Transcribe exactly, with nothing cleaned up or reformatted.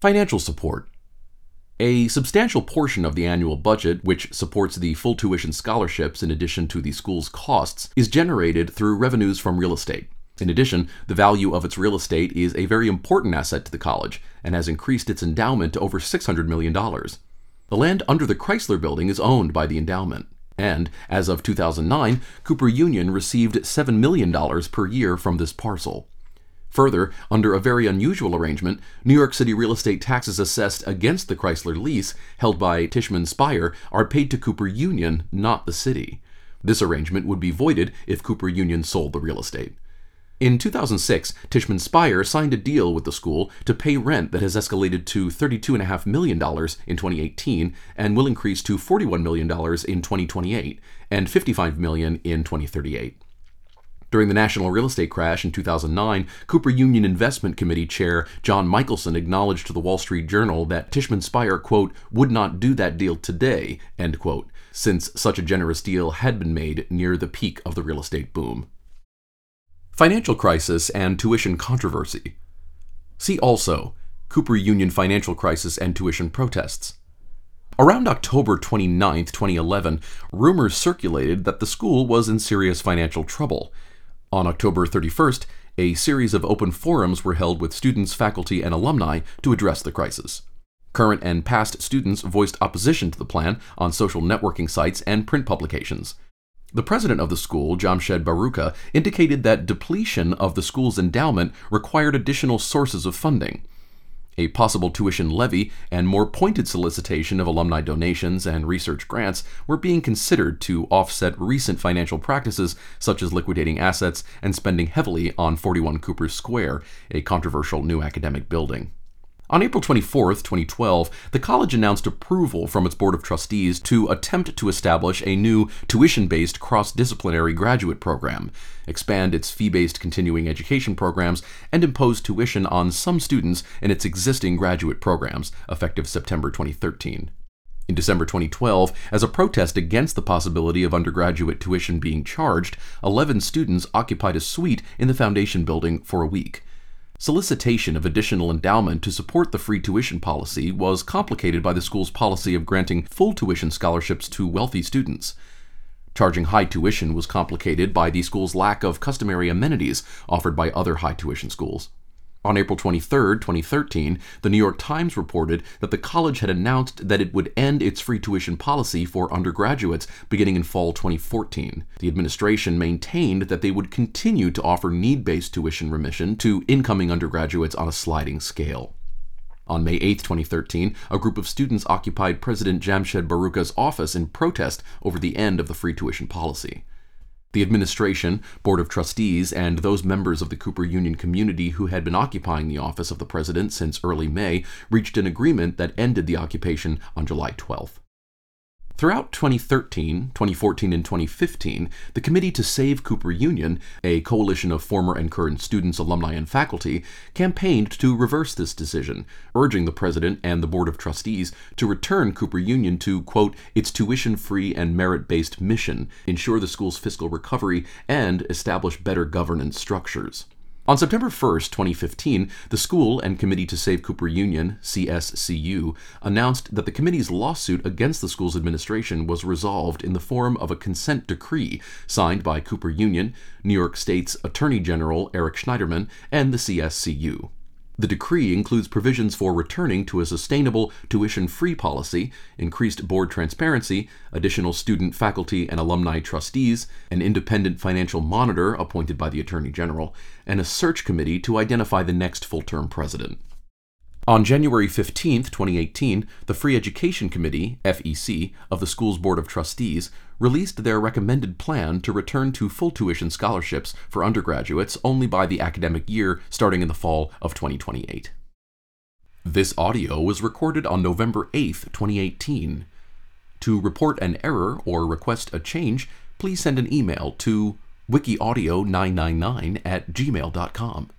Financial support. A substantial portion of the annual budget, which supports the full tuition scholarships in addition to the school's costs, is generated through revenues from real estate. In addition, the value of its real estate is a very important asset to the college and has increased its endowment to over six hundred million dollars. The land under the Chrysler Building is owned by the endowment, and as of two thousand nine, Cooper Union received seven million dollars per year from this parcel. Further, under a very unusual arrangement, New York City real estate taxes assessed against the Chrysler lease held by Tishman Speyer are paid to Cooper Union, not the city. This arrangement would be voided if Cooper Union sold the real estate. In two thousand six, Tishman Speyer signed a deal with the school to pay rent that has escalated to thirty-two point five million dollars in twenty eighteen and will increase to forty-one million dollars in twenty twenty-eight and fifty-five million dollars in twenty thirty-eight. During the national real estate crash in two thousand nine, Cooper Union Investment Committee Chair John Michelson acknowledged to the Wall Street Journal that Tishman Speyer, quote, would not do that deal today, end quote, since such a generous deal had been made near the peak of the real estate boom. Financial crisis and tuition controversy. See also, Cooper Union financial crisis and tuition protests. Around October twenty-ninth, twenty eleven, rumors circulated that the school was in serious financial trouble. On October thirty-first, a series of open forums were held with students, faculty, and alumni to address the crisis. Current and past students voiced opposition to the plan on social networking sites and print publications. The president of the school, Jamshed Baruka, indicated that depletion of the school's endowment required additional sources of funding. A possible tuition levy and more pointed solicitation of alumni donations and research grants were being considered to offset recent financial practices such as liquidating assets and spending heavily on forty-one Cooper Square, a controversial new academic building. On April twenty-fourth, twenty twelve, the college announced approval from its Board of Trustees to attempt to establish a new tuition-based cross-disciplinary graduate program, expand its fee-based continuing education programs, and impose tuition on some students in its existing graduate programs, effective September twenty thirteen. In December twenty twelve, as a protest against the possibility of undergraduate tuition being charged, eleven students occupied a suite in the Foundation building for a week. Solicitation of additional endowment to support the free tuition policy was complicated by the school's policy of granting full tuition scholarships to wealthy students. Charging high tuition was complicated by the school's lack of customary amenities offered by other high tuition schools. On April twenty-third, twenty thirteen, the New York Times reported that the college had announced that it would end its free tuition policy for undergraduates beginning in fall twenty fourteen. The administration maintained that they would continue to offer need-based tuition remission to incoming undergraduates on a sliding scale. On May eighth, twenty thirteen, a group of students occupied President Jamshed Baruka's office in protest over the end of the free tuition policy. The administration, Board of Trustees, and those members of the Cooper Union community who had been occupying the office of the president since early May reached an agreement that ended the occupation on July twelfth. Throughout twenty thirteen, twenty fourteen, and twenty fifteen, the Committee to Save Cooper Union, a coalition of former and current students, alumni, and faculty, campaigned to reverse this decision, urging the president and the Board of Trustees to return Cooper Union to, quote, its tuition-free and merit-based mission, ensure the school's fiscal recovery, and establish better governance structures. On September first, twenty fifteen, the school and Committee to Save Cooper Union, C S C U, announced that the committee's lawsuit against the school's administration was resolved in the form of a consent decree signed by Cooper Union, New York State's Attorney General Eric Schneiderman, and the C S C U. The decree includes provisions for returning to a sustainable tuition-free policy, increased board transparency, additional student, faculty, and alumni trustees, an independent financial monitor appointed by the Attorney General, and a search committee to identify the next full-term president. On January fifteenth, twenty eighteen, the Free Education Committee, F E C, of the school's Board of Trustees released their recommended plan to return to full tuition scholarships for undergraduates only by the academic year starting in the fall of twenty twenty-eight. This audio was recorded on November eighth, twenty eighteen. To report an error or request a change, please send an email to wikiaudio nine nine nine at gmail dot com.